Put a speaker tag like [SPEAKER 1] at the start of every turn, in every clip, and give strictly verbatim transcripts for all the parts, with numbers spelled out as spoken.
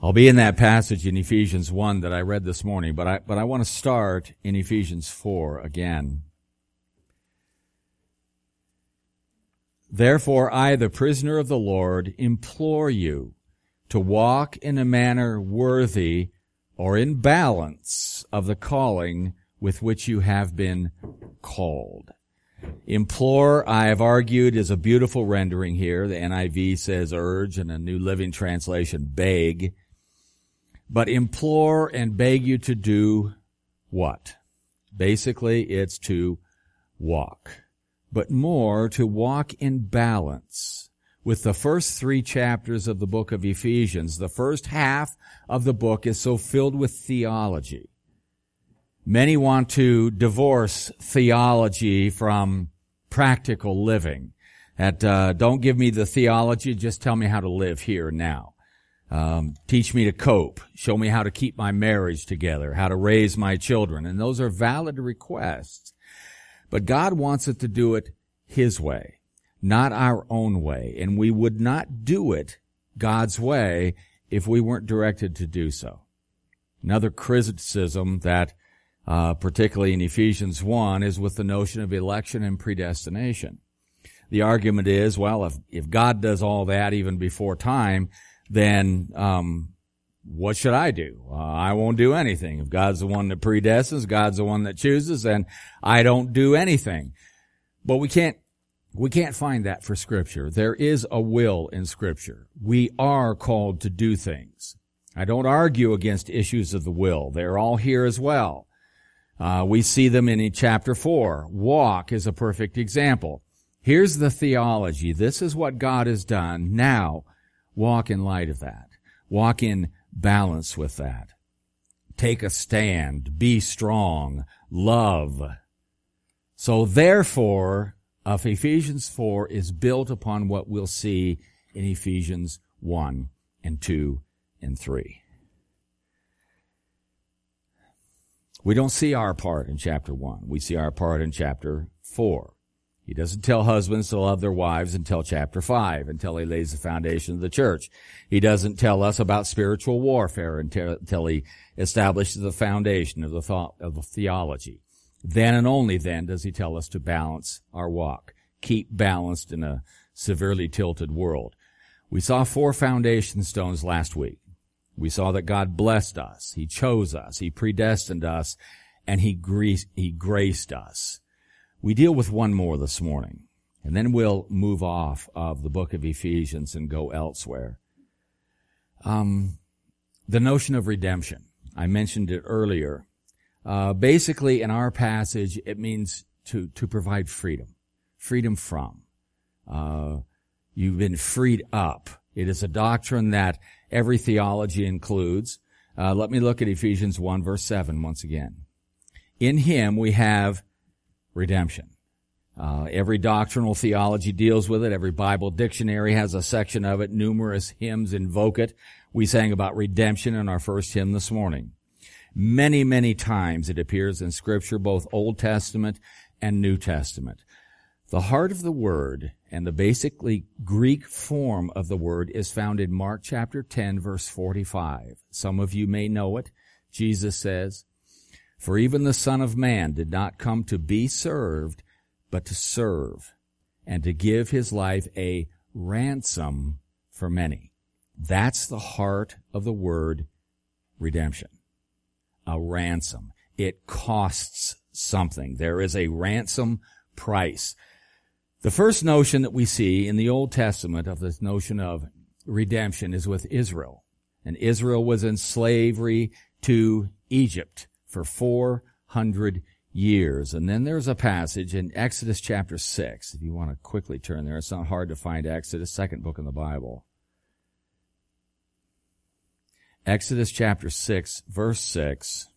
[SPEAKER 1] I'll be in that passage in Ephesians one that I read this morning, but I, but I want to start in Ephesians four again. Therefore, I, the prisoner of the Lord, implore you to walk in a manner worthy or in balance of the calling with which you have been called. Implore, I have argued, is a beautiful rendering here. The N I V says urge, and a New Living Translation beg. But implore and beg you to do what? Basically, it's to walk. But more, to walk in balance with the first three chapters of the book of Ephesians. The first half of the book is so filled with theology. Many want to divorce theology from practical living. That uh, don't give me the theology, just tell me how to live here and now. Um, teach me to cope. Show me how to keep my marriage together, how to raise my children. And those are valid requests. But God wants it to do it His way, not our own way. And we would not do it God's way if we weren't directed to do so. Another criticism that, uh, particularly in Ephesians one, is with the notion of election and predestination. The argument is, well, if, if God does all that even before time, then um what should I do? Uh, I won't do anything. If God's the one that predestines, God's the one that chooses, then I don't do anything. But we can't we can't find that for Scripture. There is a will in Scripture. We are called to do things. I don't argue against issues of the will. They're all here as well. Uh we see them in chapter four. Walk is a perfect example. Here's the theology. This is what God has done. Now, walk in light of that. Walk in balance with that. Take a stand. Be strong. Love. So therefore, of Ephesians four is built upon what we'll see in Ephesians one and two and three. We don't see our part in chapter one. We see our part in chapter four. He doesn't tell husbands to love their wives until chapter five, until he lays the foundation of the church. He doesn't tell us about spiritual warfare until, until he establishes the foundation of the thought, of the theology. Then and only then does he tell us to balance our walk. Keep balanced in a severely tilted world. We saw four foundation stones last week. We saw that God blessed us. He chose us. He predestined us. And he, gre- he graced us. We deal with one more this morning, and then we'll move off of the book of Ephesians and go elsewhere. Um, the notion of redemption. I mentioned it earlier. Uh, basically, in our passage, it means to, to provide freedom. Freedom from. Uh, you've been freed up. It is a doctrine that every theology includes. Uh, let me look at Ephesians one, verse seven once again. In Him we have redemption. Uh, every doctrinal theology deals with it. Every Bible dictionary has a section of it. Numerous hymns invoke it. We sang about redemption in our first hymn this morning. Many, many times it appears in Scripture, both Old Testament and New Testament. The heart of the word and the basically Greek form of the word is found in Mark chapter ten, verse forty-five. Some of you may know it. Jesus says, "For even the Son of Man did not come to be served, but to serve, and to give His life a ransom for many." That's the heart of the word redemption. A ransom. It costs something. There is a ransom price. The first notion that we see in the Old Testament of this notion of redemption is with Israel. And Israel was in slavery to Egypt for four hundred years. And then there's a passage in Exodus chapter six. If you want to quickly turn there, it's not hard to find Exodus, second book in the Bible. Exodus chapter six, verse six,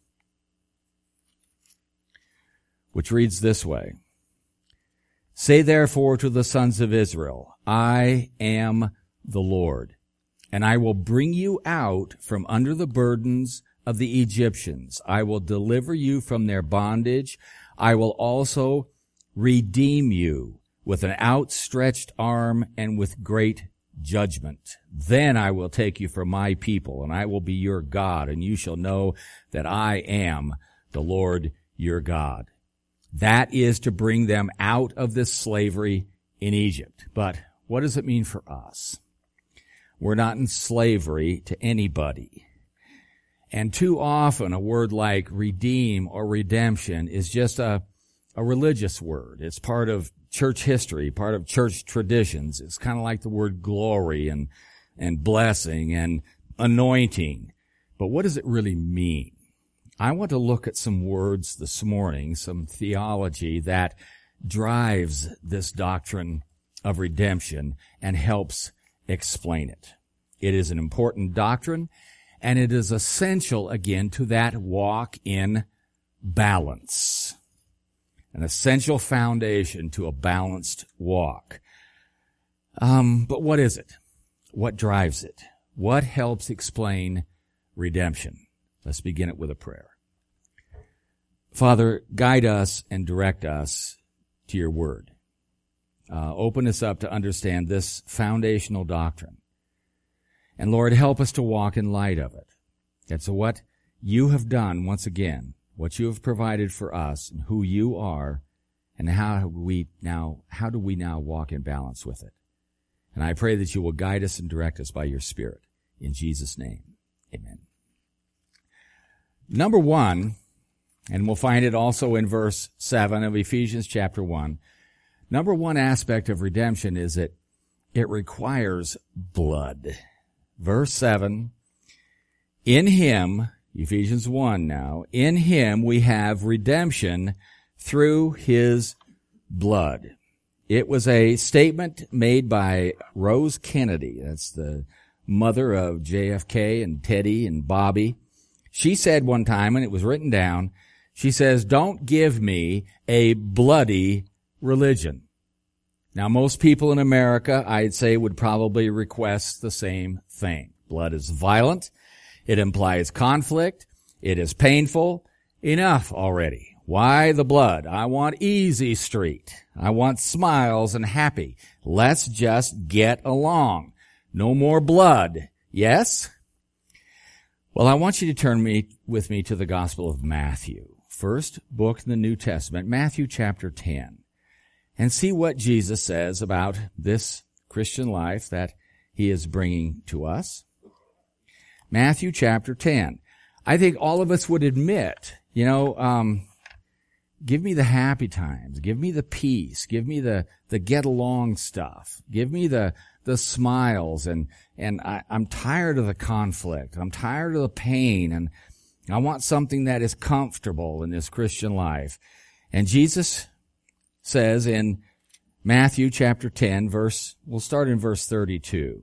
[SPEAKER 1] which reads this way. "Say therefore to the sons of Israel, I am the Lord, and I will bring you out from under the burdens of the Egyptians. I will deliver you from their bondage. I will also redeem you with an outstretched arm and with great judgment. Then I will take you for my people, and I will be your God, and you shall know that I am the Lord your God. That is to bring them out of this slavery in Egypt. But what does it mean for us? We're not in slavery to anybody. And too often a word like redeem or redemption is just a, a religious word. It's part of church history, part of church traditions. It's kind of like the word glory and, and blessing and anointing. But what does it really mean? I want to look at some words this morning, some theology that drives this doctrine of redemption and helps explain it. It is an important doctrine, and it is essential, again, to that walk in balance. An essential foundation to a balanced walk. Um, but what is it? What drives it? What helps explain redemption? Let's begin it with a prayer. Father, guide us and direct us to your word. Uh, open us up to understand this foundational doctrine. And Lord, help us to walk in light of it. And so what you have done, once again, what you have provided for us, and who you are, and how we now, how do we now walk in balance with it? And I pray that you will guide us and direct us by your Spirit. In Jesus' name, amen. Number one, and we'll find it also in verse seven of Ephesians chapter one, number one aspect of redemption is that it requires blood. Verse seven, in him, Ephesians one now, in him we have redemption through his blood. It was a statement made by Rose Kennedy. That's the mother of J F K and Teddy and Bobby. She said one time, and it was written down, she says, "Don't give me a bloody religion." Now, most people in America, I'd say, would probably request the same thing. Blood is violent. It implies conflict. It is painful. Enough already. Why the blood? I want easy street. I want smiles and happy. Let's just get along. No more blood. Yes? Well, I want you to turn me with me to the Gospel of Matthew. First book in the New Testament, Matthew chapter ten. And see what Jesus says about this Christian life that he is bringing to us. Matthew chapter ten. I think all of us would admit, you know, um, give me the happy times. Give me the peace. Give me the, the get along stuff. Give me the, the smiles. And, and I, I'm tired of the conflict. I'm tired of the pain. And I want something that is comfortable in this Christian life. And Jesus says in Matthew chapter ten, verse, we'll start in verse thirty-two.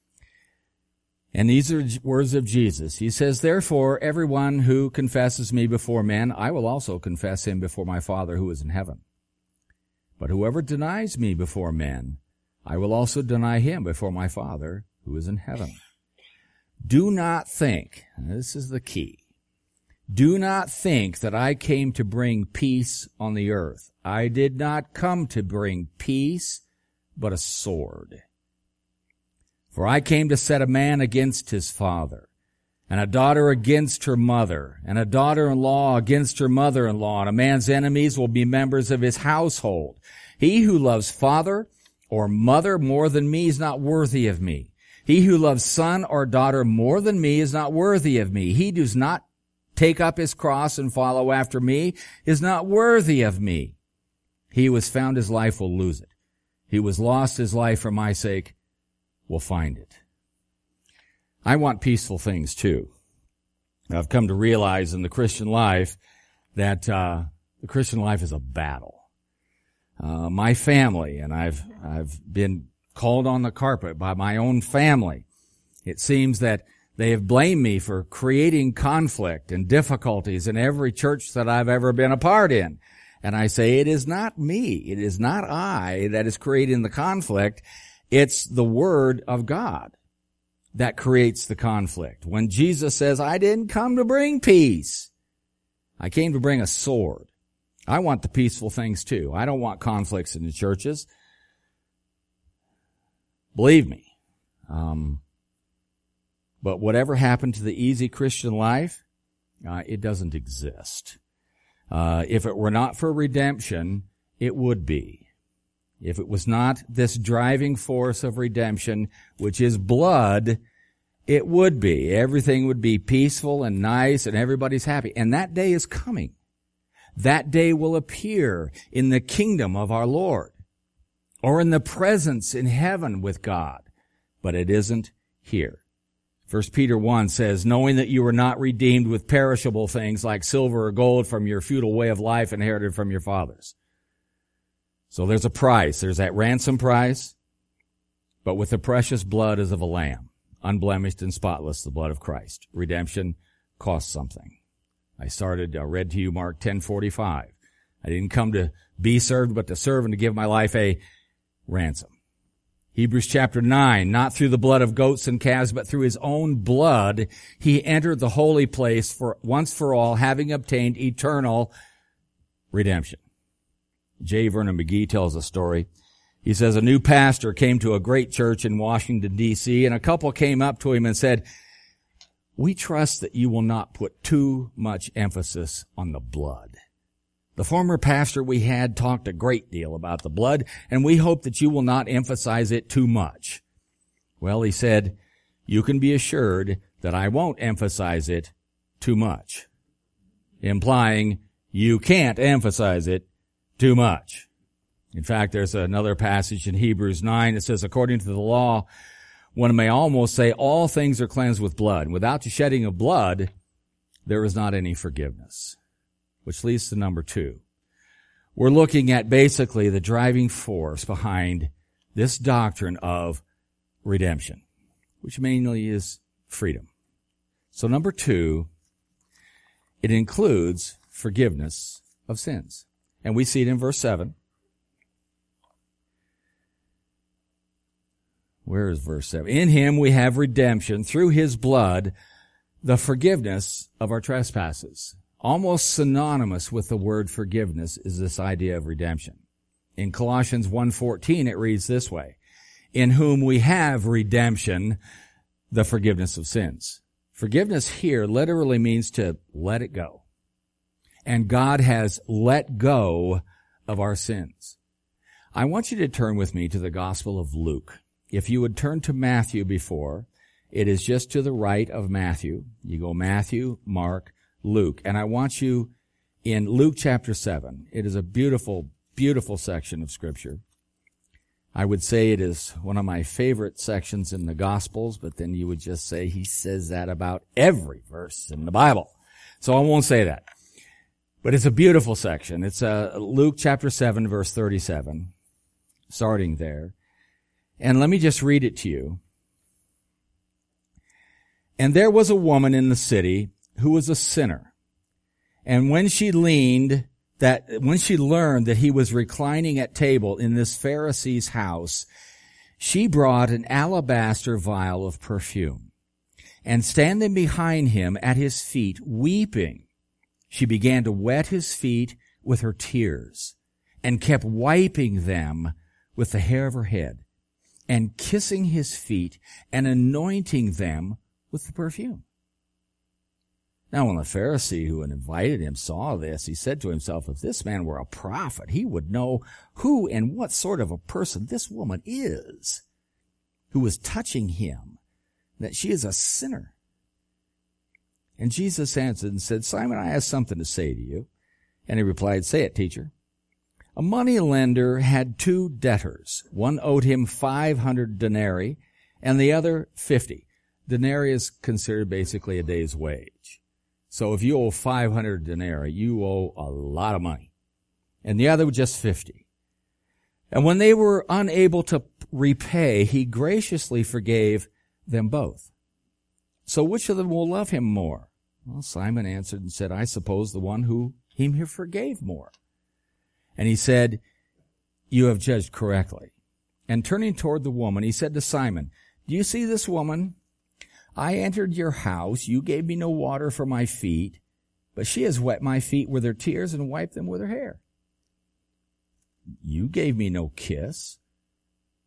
[SPEAKER 1] And these are words of Jesus. He says, "Therefore, everyone who confesses me before men, I will also confess him before my Father who is in heaven. But whoever denies me before men, I will also deny him before my Father who is in heaven. Do not think," and this is the key, "do not think that I came to bring peace on the earth. I did not come to bring peace, but a sword. For I came to set a man against his father, and a daughter against her mother, and a daughter-in-law against her mother-in-law, and a man's enemies will be members of his household. He who loves father or mother more than me is not worthy of me. He who loves son or daughter more than me is not worthy of me. He does not take up his cross and follow after me is not worthy of me. He who has found his life will lose it. He who has lost his life for my sake will find it." I want peaceful things too. I've come to realize in the Christian life that uh the Christian life is a battle. Uh my family, and I've I've been called on the carpet by my own family. It seems that they have blamed me for creating conflict and difficulties in every church that I've ever been a part in. And I say, it is not me. It is not I that is creating the conflict. It's the Word of God that creates the conflict. When Jesus says, "I didn't come to bring peace. I came to bring a sword." I want the peaceful things too. I don't want conflicts in the churches. Believe me, Um, but whatever happened to the easy Christian life, uh, it doesn't exist. Uh, if it were not for redemption, it would be. If it was not this driving force of redemption, which is blood, it would be. Everything would be peaceful and nice and everybody's happy. And that day is coming. That day will appear in the kingdom of our Lord or in the presence in heaven with God. But it isn't here. First Peter one says, knowing that you were not redeemed with perishable things like silver or gold from your futile way of life inherited from your fathers. So there's a price. There's that ransom price, but with the precious blood as of a lamb, unblemished and spotless, the blood of Christ. Redemption costs something. I started, I read to you Mark ten forty-five. I didn't come to be served, but to serve and to give my life a ransom. Hebrews chapter nine, not through the blood of goats and calves, but through his own blood, he entered the holy place for once for all, having obtained eternal redemption. J. Vernon McGee tells a story. He says a new pastor came to a great church in Washington, D C, and a couple came up to him and said, we trust that you will not put too much emphasis on the blood. The former pastor we had talked a great deal about the blood, and we hope that you will not emphasize it too much. Well, he said, you can be assured that I won't emphasize it too much, implying you can't emphasize it too much. In fact, there's another passage in Hebrews nine that says, according to the law, one may almost say all things are cleansed with blood. And without the shedding of blood, there is not any forgiveness. Which leads to number two. We're looking at basically the driving force behind this doctrine of redemption, which mainly is freedom. So number two, it includes forgiveness of sins. And we see it in verse seven. Where is verse seven? In him we have redemption through his blood, the forgiveness of our trespasses. Almost synonymous with the word forgiveness is this idea of redemption. In Colossians one fourteen, it reads this way, in whom we have redemption, the forgiveness of sins. Forgiveness here literally means to let it go. And God has let go of our sins. I want you to turn with me to the Gospel of Luke. If you would turn to Matthew before, it is just to the right of Matthew. You go Matthew, Mark, Luke. And I want you in Luke chapter seven. It is a beautiful, beautiful section of Scripture. I would say it is one of my favorite sections in the Gospels, but then you would just say he says that about every verse in the Bible. So I won't say that. But it's a beautiful section. It's uh, Luke chapter seven, verse thirty-seven, starting there. And let me just read it to you. And there was a woman in the city who was a sinner. And when she leaned that, when she learned that he was reclining at table in this Pharisee's house, she brought an alabaster vial of perfume. And standing behind him at his feet, weeping, she began to wet his feet with her tears and kept wiping them with the hair of her head and kissing his feet and anointing them with the perfume. Now, when the Pharisee who had invited him saw this, he said to himself, if this man were a prophet, he would know who and what sort of a person this woman is who was touching him, that she is a sinner. And Jesus answered and said, Simon, I have something to say to you. And he replied, say it, teacher. A money lender had two debtors. One owed him five hundred denarii and the other fifty. Denarii is considered basically a day's wage. So if you owe five hundred denarii, you owe a lot of money. And the other just fifty. And when they were unable to repay, he graciously forgave them both. So which of them will love him more? Well, Simon answered and said, I suppose the one who him he forgave more. And he said, you have judged correctly. And turning toward the woman, he said to Simon, do you see this woman? I entered your house. You gave me no water for my feet, but she has wet my feet with her tears and wiped them with her hair. You gave me no kiss,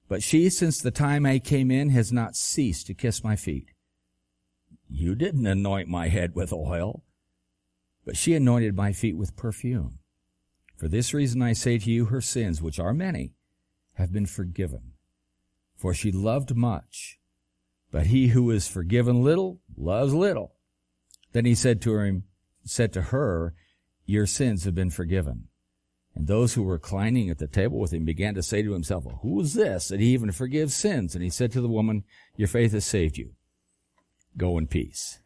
[SPEAKER 1] But she, since the time I came in, has not ceased to kiss my feet. You didn't anoint my head with oil, but she anointed my feet with perfume. For this reason I say to you, her sins, which are many, have been forgiven. For she loved much, but he who is forgiven little loves little. Then he said to her, said to her, your sins have been forgiven. And those who were reclining at the table with him began to say to himself, well, who is this that he even forgives sins? And he said to the woman, your faith has saved you. Go in peace.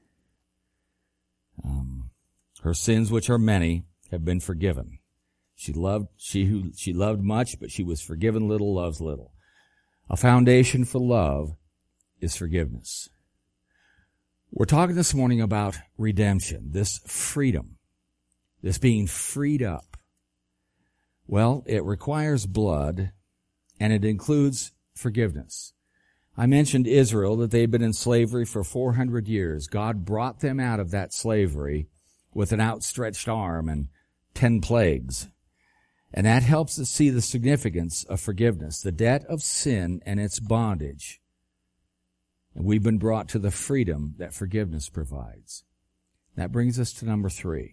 [SPEAKER 1] Um, her sins, which are many, have been forgiven. She loved, she who, she loved much, but she was forgiven little, loves little. A foundation for love is forgiveness. We're talking this morning about redemption, this freedom, this being freed up. Well, it requires blood, and it includes forgiveness. I mentioned Israel, that they'd been in slavery for four hundred years. God brought them out of that slavery with an outstretched arm and ten plagues. And that helps us see the significance of forgiveness, the debt of sin and its bondage. And we've been brought to the freedom that forgiveness provides. That brings us to number three.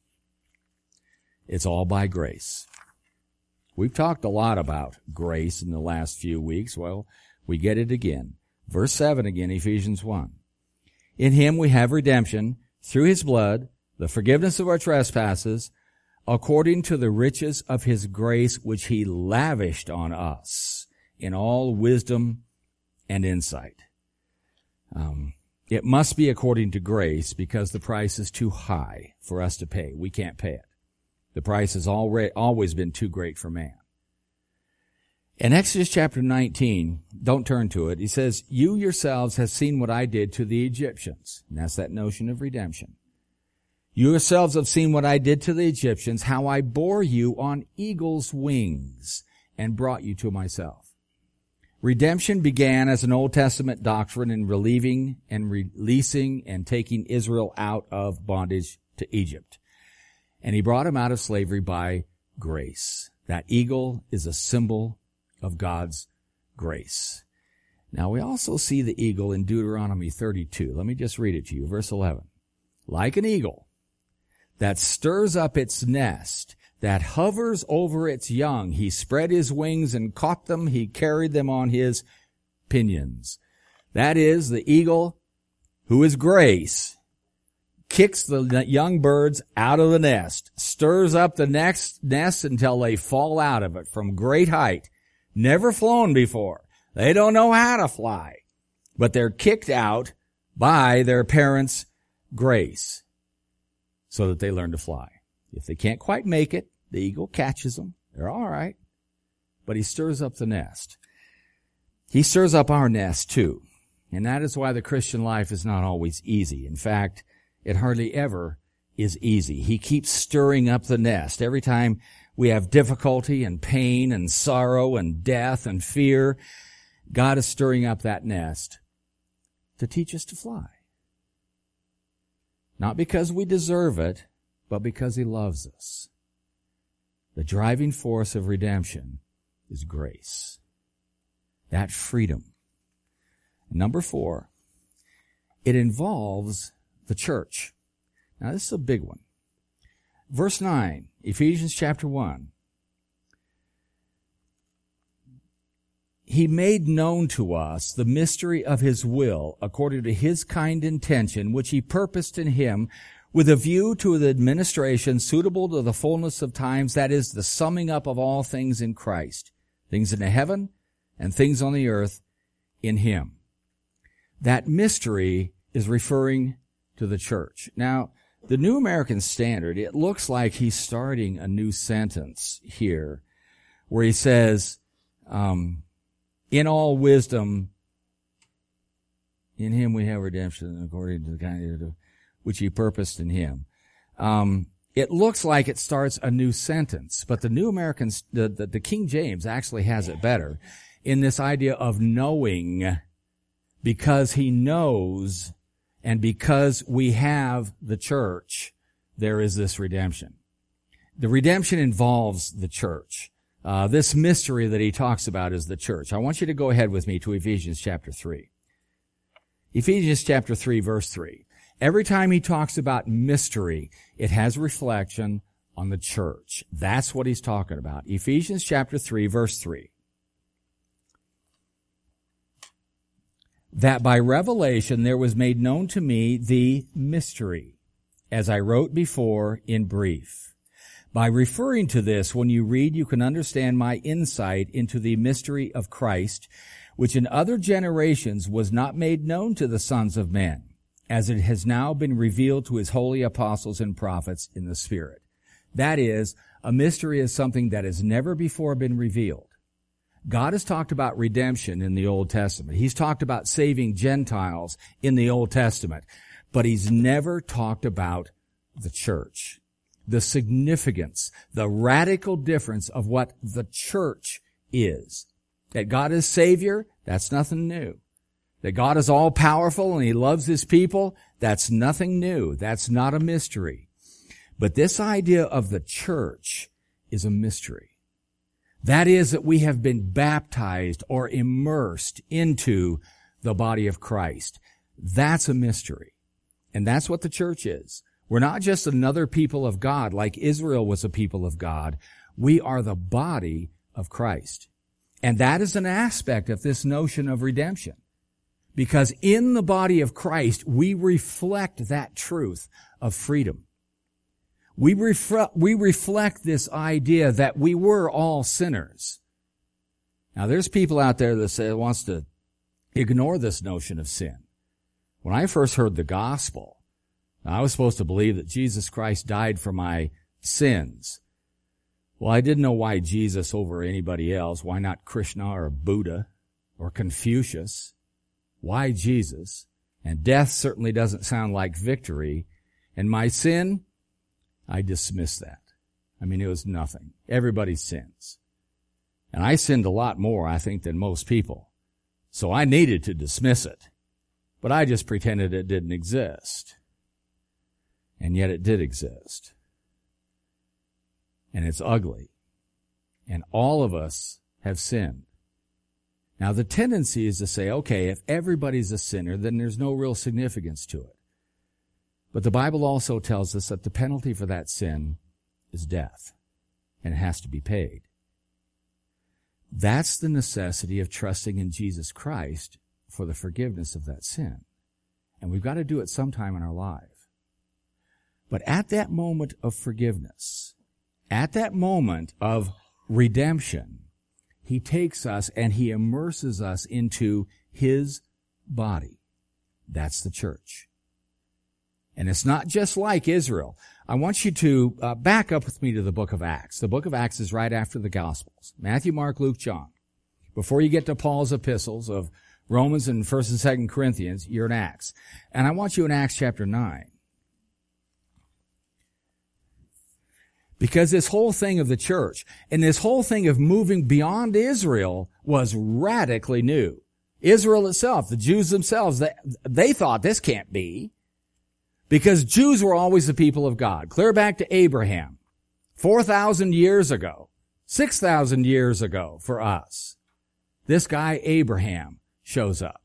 [SPEAKER 1] It's all by grace. We've talked a lot about grace in the last few weeks. Well, we get it again. Verse seven again, Ephesians one. In him we have redemption through his blood, the forgiveness of our trespasses, according to the riches of his grace which he lavished on us in all wisdom and insight. Um, it must be according to grace because the price is too high for us to pay. We can't pay it. The price has already, always been too great for man. In Exodus chapter nineteen, don't turn to it, he says, you yourselves have seen what I did to the Egyptians. And that's that notion of redemption. You yourselves have seen what I did to the Egyptians, how I bore you on eagle's wings and brought you to myself. Redemption began as an Old Testament doctrine in relieving and releasing and taking Israel out of bondage to Egypt. And he brought him out of slavery by grace. That eagle is a symbol of God's grace. Now we also see the eagle in Deuteronomy thirty-two. Let me just read it to you. Verse eleven. Like an eagle that stirs up its nest, that hovers over its young, he spread his wings and caught them. He carried them on his pinions. That is the eagle who is grace. Kicks the young birds out of the nest, stirs up the next nest until they fall out of it from great height, never flown before. They don't know how to fly, but they're kicked out by their parents' grace so that they learn to fly. If they can't quite make it, the eagle catches them. They're all right, but he stirs up the nest. He stirs up our nest too, and that is why the Christian life is not always easy. In fact, it hardly ever is easy. He keeps stirring up the nest. Every time we have difficulty and pain and sorrow and death and fear, God is stirring up that nest to teach us to fly. Not because we deserve it, but because he loves us. The driving force of redemption is grace. That freedom. Number four, it involves the church. Now this is a big one. Verse nine, Ephesians chapter one. He made known to us the mystery of his will according to his kind intention, which he purposed in him with a view to the administration suitable to the fullness of times, that is, the summing up of all things in Christ, things in the heaven and things on the earth in him. That mystery is referring to the church. Now, the New American Standard, it looks like he's starting a new sentence here where he says, um, in all wisdom, in him we have redemption according to the kind of which he purposed in him. Um, it looks like it starts a new sentence, but the New American, the, the, the King James actually has it better in this idea of knowing, because he knows. And because we have the church, there is this redemption. The redemption involves the church. Uh, this mystery that he talks about is the church. I want you to go ahead with me to Ephesians chapter three. Ephesians chapter three, verse three. Every time he talks about mystery, it has reflection on the church. That's what he's talking about. Ephesians chapter three, verse three. That by revelation there was made known to me the mystery, as I wrote before in brief. By referring to this, when you read, you can understand my insight into the mystery of Christ, which in other generations was not made known to the sons of men, as it has now been revealed to his holy apostles and prophets in the Spirit. That is, a mystery is something that has never before been revealed. God has talked about redemption in the Old Testament. He's talked about saving Gentiles in the Old Testament, but he's never talked about the church. The significance, the radical difference of what the church is. That God is Savior, that's nothing new. That God is all-powerful and he loves his people, that's nothing new. That's not a mystery. But this idea of the church is a mystery. That is that we have been baptized or immersed into the body of Christ. That's a mystery. And that's what the church is. We're not just another people of God like Israel was a people of God. We are the body of Christ. And that is an aspect of this notion of redemption. Because in the body of Christ, we reflect that truth of freedom. We, refre- we reflect this idea that we were all sinners. Now, there's people out there that say wants to ignore this notion of sin. When I first heard the gospel, I was supposed to believe that Jesus Christ died for my sins. Well, I didn't know why Jesus over anybody else. Why not Krishna or Buddha or Confucius? Why Jesus? And death certainly doesn't sound like victory. And my sin, I dismissed that. I mean, it was nothing. Everybody sins. And I sinned a lot more, I think, than most people. So I needed to dismiss it. But I just pretended it didn't exist. And yet it did exist. And it's ugly. And all of us have sinned. Now the tendency is to say, okay, if everybody's a sinner, then there's no real significance to it. But the Bible also tells us that the penalty for that sin is death. And it has to be paid. That's the necessity of trusting in Jesus Christ for the forgiveness of that sin. And we've got to do it sometime in our life. But at that moment of forgiveness, at that moment of redemption, he takes us and he immerses us into his body. That's the church. And it's not just like Israel. I want you to uh, back up with me to the book of Acts. The book of Acts is right after the Gospels. Matthew, Mark, Luke, John. Before you get to Paul's epistles of Romans and First and Second Corinthians, you're in Acts. And I want you in Acts chapter nine. Because this whole thing of the church and this whole thing of moving beyond Israel was radically new. Israel itself, the Jews themselves, they, they thought this can't be. Because Jews were always the people of God. Clear back to Abraham. four thousand years ago. six thousand years ago for us. This guy Abraham shows up.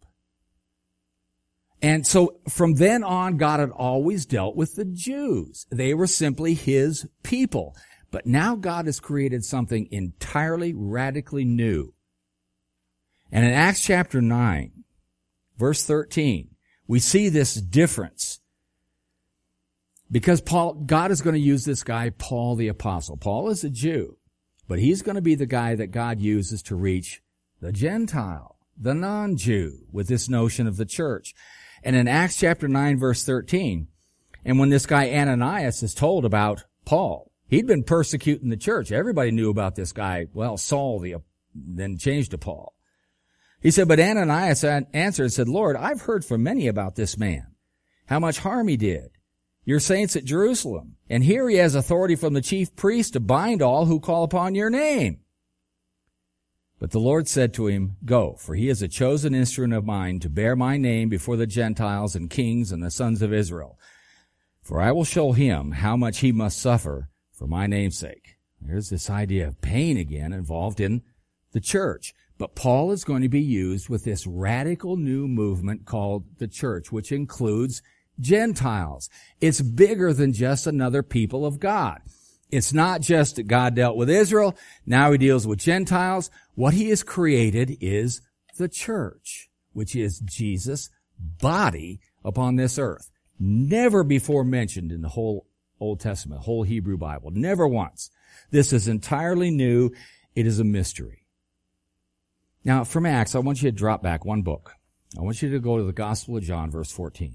[SPEAKER 1] And so from then on, God had always dealt with the Jews. They were simply his people. But now God has created something entirely radically new. And in Acts chapter nine, verse thirteen, we see this difference. Because Paul, God is going to use this guy, Paul the Apostle. Paul is a Jew, but he's going to be the guy that God uses to reach the Gentile, the non-Jew, with this notion of the church. And in Acts chapter nine, verse thirteen, and when this guy Ananias is told about Paul, he'd been persecuting the church. Everybody knew about this guy, well, Saul, the, then changed to Paul. He said, but Ananias answered and said, Lord, I've heard from many about this man, how much harm he did. Your saints at Jerusalem. And here he has authority from the chief priest to bind all who call upon your name. But the Lord said to him, go, for he is a chosen instrument of mine to bear my name before the Gentiles and kings and the sons of Israel. For I will show him how much he must suffer for my name's sake. There's this idea of pain again involved in the church. But Paul is going to be used with this radical new movement called the church, which includes Gentiles. It's bigger than just another people of God. It's not just that God dealt with Israel. Now he deals with Gentiles. What he has created is the church, which is Jesus' body upon this earth. Never before mentioned in the whole Old Testament, whole Hebrew Bible. Never once. This is entirely new. It is a mystery. Now, from Acts, I want you to drop back one book. I want you to go to the Gospel of John, verse fourteen.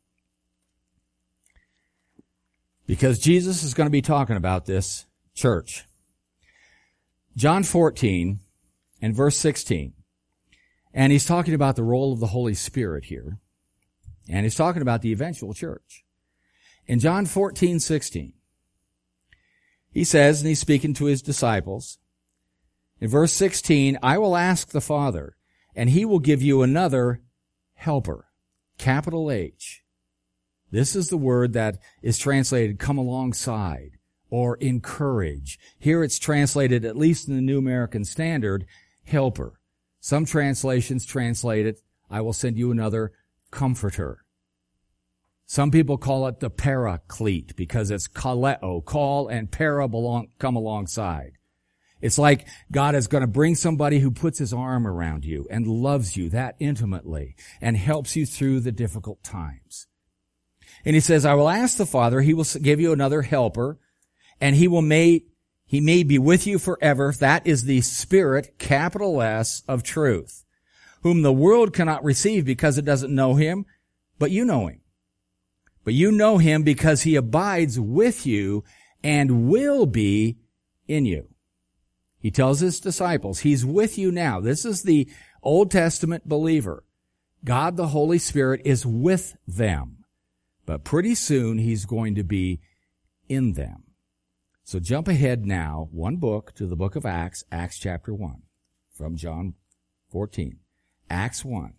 [SPEAKER 1] Because Jesus is going to be talking about this church. John fourteen and verse sixteen. And he's talking about the role of the Holy Spirit here. And he's talking about the eventual church. In John fourteen sixteen, he says, and he's speaking to his disciples, in verse sixteen, I will ask the Father, and he will give you another helper, capital H. This is the word that is translated come alongside or encourage. Here it's translated, at least in the New American Standard, helper. Some translations translate it, I will send you another comforter. Some people call it the paraclete because it's kaleo, call, and para belong, come alongside. It's like God is going to bring somebody who puts his arm around you and loves you that intimately and helps you through the difficult times. And he says, I will ask the Father, he will give you another helper, and he will may, he may be with you forever. That is the Spirit, capital S, of truth, whom the world cannot receive because it doesn't know him, but you know him. But you know him because he abides with you and will be in you. He tells his disciples, he's with you now. This is the Old Testament believer. God the Holy Spirit is with them. But pretty soon he's going to be in them. So jump ahead now, one book to the book of Acts, Acts chapter one, from John fourteen. Acts one.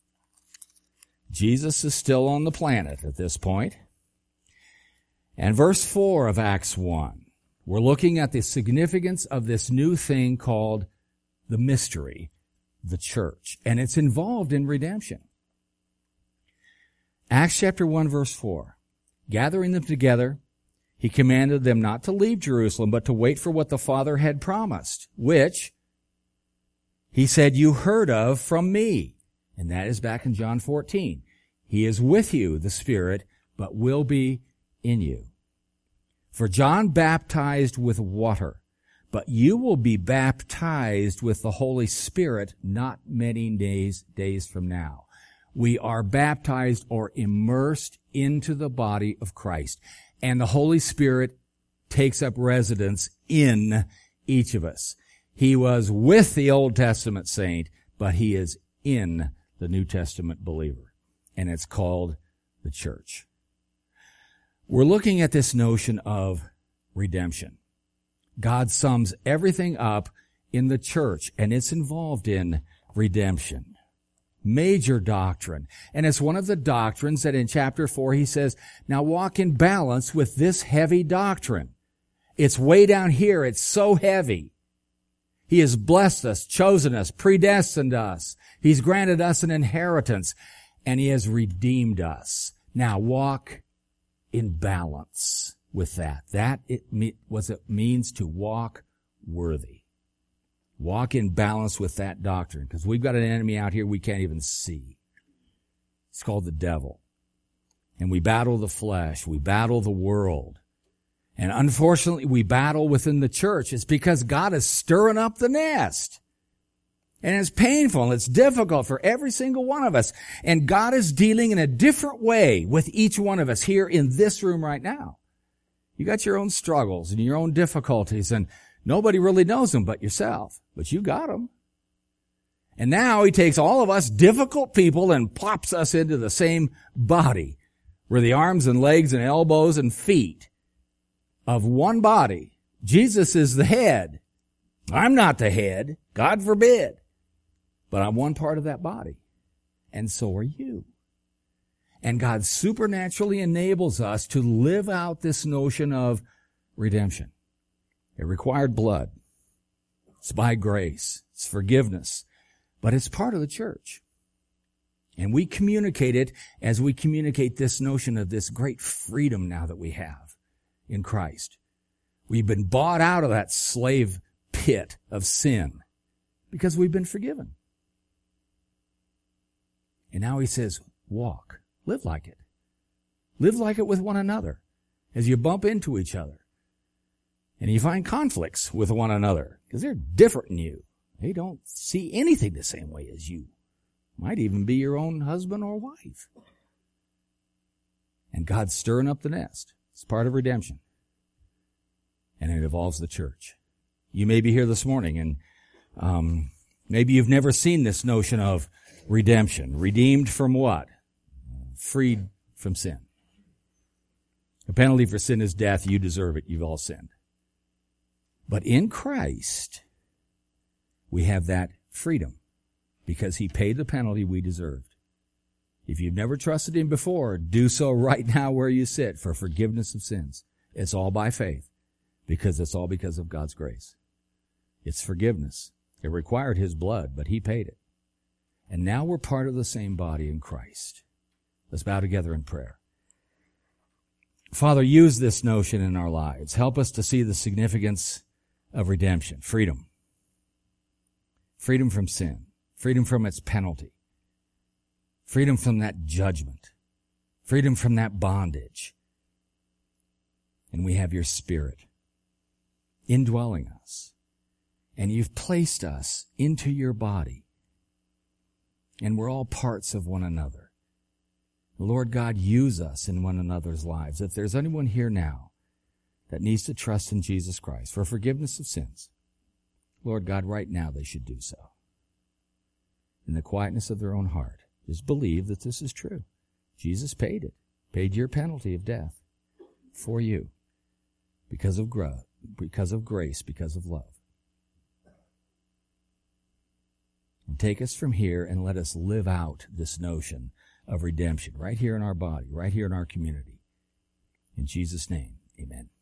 [SPEAKER 1] Jesus is still on the planet at this point. And verse four of Acts one, we're looking at the significance of this new thing called the mystery, the church. And it's involved in redemption. Acts chapter one, verse four. Gathering them together, he commanded them not to leave Jerusalem, but to wait for what the Father had promised, which he said, you heard of from me. And that is back in John fourteen. He is with you, the Spirit, but will be in you. For John baptized with water, but you will be baptized with the Holy Spirit not many days, days from now. We are baptized or immersed into the body of Christ. And the Holy Spirit takes up residence in each of us. He was with the Old Testament saint, but he is in the New Testament believer. And it's called the church. We're looking at this notion of redemption. God sums everything up in the church, and it's involved in redemption. Major doctrine. And it's one of the doctrines that in chapter four he says, now walk in balance with this heavy doctrine. It's way down here. It's so heavy. He has blessed us, chosen us, predestined us. He's granted us an inheritance, and he has redeemed us. Now walk in balance with that. That it what it means to walk worthy. Walk in balance with that doctrine, because we've got an enemy out here we can't even see. It's called the devil. And we battle the flesh. We battle the world. And unfortunately, we battle within the church. It's because God is stirring up the nest. And it's painful and it's difficult for every single one of us. And God is dealing in a different way with each one of us here in this room right now. You got your own struggles and your own difficulties, and nobody really knows them but yourself. But you got them. And now he takes all of us difficult people and plops us into the same body. We're the arms and legs and elbows and feet of one body. Jesus is the head. I'm not the head. God forbid. But I'm one part of that body. And so are you. And God supernaturally enables us to live out this notion of redemption. It required blood. It's by grace. It's forgiveness. But it's part of the church. And we communicate it as we communicate this notion of this great freedom now that we have in Christ. We've been bought out of that slave pit of sin because we've been forgiven. And now he says, walk. Live like it. Live like it with one another as you bump into each other. And you find conflicts with one another because they're different than you. They don't see anything the same way as you. Might even be your own husband or wife. And God's stirring up the nest. It's part of redemption. And it involves the church. You may be here this morning and um, maybe you've never seen this notion of redemption. Redeemed from what? Freed from sin. The penalty for sin is death. You deserve it. You've all sinned. But in Christ, we have that freedom because he paid the penalty we deserved. If you've never trusted him before, do so right now where you sit for forgiveness of sins. It's all by faith because it's all because of God's grace. It's forgiveness. It required his blood, but he paid it. And now we're part of the same body in Christ. Let's bow together in prayer. Father, use this notion in our lives. Help us to see the significance of redemption, freedom. Freedom from sin. Freedom from its penalty. Freedom from that judgment. Freedom from that bondage. And we have your Spirit indwelling us. And you've placed us into your body. And we're all parts of one another. Lord God, use us in one another's lives. If there's anyone here now that needs to trust in Jesus Christ for forgiveness of sins, Lord God, right now they should do so. In the quietness of their own heart, just believe that this is true. Jesus paid it, paid your penalty of death for you because of gra- because of grace, because of love. And take us from here and let us live out this notion of redemption right here in our body, right here in our community. In Jesus' name, amen.